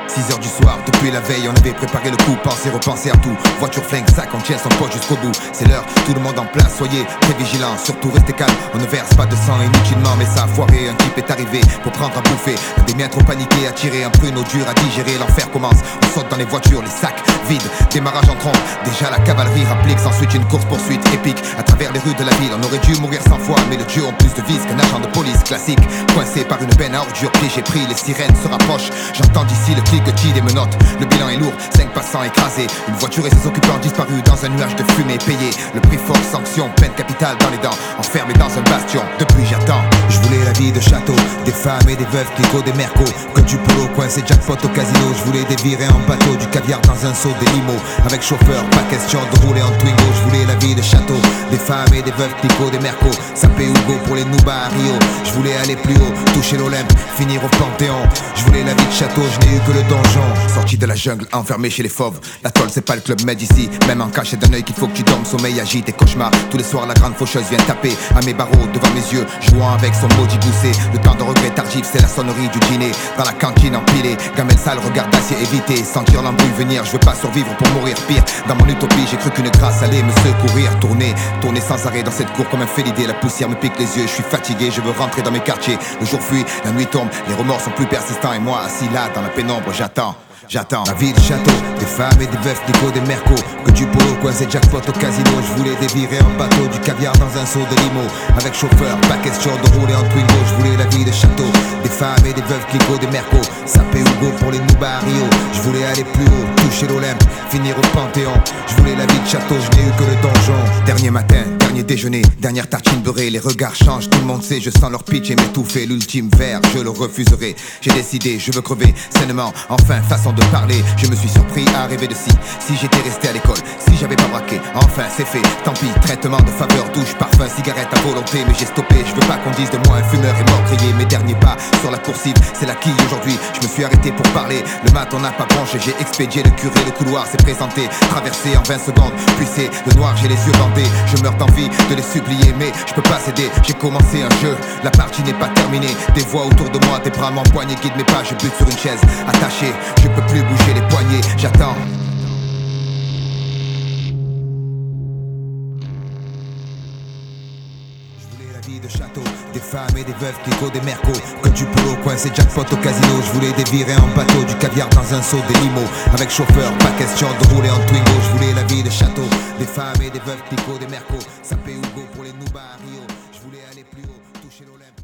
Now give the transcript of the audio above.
6h du soir, depuis la veille on avait préparé le coup. Repenser à tout, voiture flingue, sac, on tient son poche jusqu'au bout. C'est l'heure, tout le monde en place, soyez très vigilants. Surtout restez calme, on ne verse pas de sang inutilement. Mais ça a foiré, un type est arrivé pour prendre à bouffer. Un des miens trop paniqué, à tirer un pruneau dur à digérer. L'enfer commence, on saute dans les voitures, les sacs vides. Démarrage en trompe, déjà la cavalerie rapplique. S'ensuite une course poursuite épique à travers les rues de la ville. On aurait dû mourir 100 fois, mais le dieu ont plus de vis qu'un agent de police classique. Coincé par une benne à ordures, piégé pris, les sirènes se rapprochent. J'entends d'ici le cliquetis des menottes. Le bilan est lourd, 5 passants écrasés. Une voiture et ses occupants disparus dans un nuage de fumée payé. Le prix fort, sanction, peine capitale dans les dents. Enfermé dans un bastion, depuis j'attends. Je voulais la vie de château, des femmes et des veuves, Clicquot, des mercos. Que du polo, coincé jackpot au casino. Je voulais dévirer en bateau, du caviar dans un seau, des limos. Avec chauffeur, pas question de rouler en Twingo. Je voulais la vie de château, des femmes et des veuves, Clicquot, des mercos. Sapé Hugo pour les Noubas à Rio. Je voulais aller plus haut, toucher l'Olympe, finir au Panthéon. Je voulais la vie de château, je n'ai eu que le donjon. Sorti de la jungle, enfermé chez les fauves. La tôle c'est pas le club med ici. Même en cachette d'un œil qu'il faut que tu dormes. Sommeil agite et cauchemar. Tous les soirs la grande faucheuse vient taper à mes barreaux devant mes yeux, jouant avec son maudit gousset. Le temps de regret tardif, c'est la sonnerie du dîner. Dans la cantine empilée, gamelle sale, regard d'acier évité. Sentir l'embrouille venir, je veux pas survivre pour mourir pire. Dans mon utopie, j'ai cru qu'une grâce allait me secourir. Tourner sans arrêt dans cette cour comme un félidé. La poussière me pique les yeux, je suis fatigué, je veux rentrer dans mes quartiers. Le jour fuit, la nuit tombe, les remords sont plus persistants. Et moi assis là dans la pénombre, j'attends. Ma vie de château, des femmes et des veufs, Clicquot, des mercos. Que du polo, coincé jackpot au casino. Je voulais dévirer en bateau, du caviar dans un seau de limo. Avec chauffeur, pas question de rouler en Twingo. Je voulais la vie de château, des femmes et des veuves, Clicquot, des mercos. Sapé Hugo pour les Noubas à Rio. Je voulais aller plus haut, toucher l'Olympe, finir au Panthéon. Je voulais la vie de château, je n'ai eu que le donjon. Dernier matin, dernier déjeuner, dernière tartine beurrée. Les regards changent, tout le monde sait, je sens leur pitch et m'étouffer. L'ultime verre, je le refuserai. J'ai décidé, je veux crever sainement. Enfin, façon de parler, je me suis surpris à rêver de si j'étais resté à l'école, si j'avais pas braqué. Enfin c'est fait, tant pis, traitement de faveur, douche, parfum, cigarette à volonté. Mais j'ai stoppé, je veux pas qu'on dise de moi un fumeur est mort grillé. Mes derniers pas sur la coursive, c'est la quille aujourd'hui. Je me suis arrêté pour parler, le mat on n'a pas branché. J'ai expédié le curé, le couloir s'est présenté. Traversé en 20 secondes, puis c'est le noir, j'ai les yeux bandés. Je meurs d'envie de les supplier, mais je peux pas céder. J'ai commencé un jeu, la partie n'est pas terminée. Des voix autour de moi, des bras m'empoignent, guident mes pas, je bute sur une chaise attachée. Je peux plus bouger les poignets, j'attends. Je voulais la vie de château, des femmes et des veuves, Clicquot, des mercos. Que du polo, coincé jackpot au casino. Je voulais dévirer en bateau, du caviar dans un seau, des limos. Avec chauffeur, pas question de rouler en Twingo. Je voulais la vie de château, des femmes et des veuves, Clicquot, des mercos. Sapé Hugo pour les Noubas à Rio. Je voulais aller plus haut, toucher l'Olympe.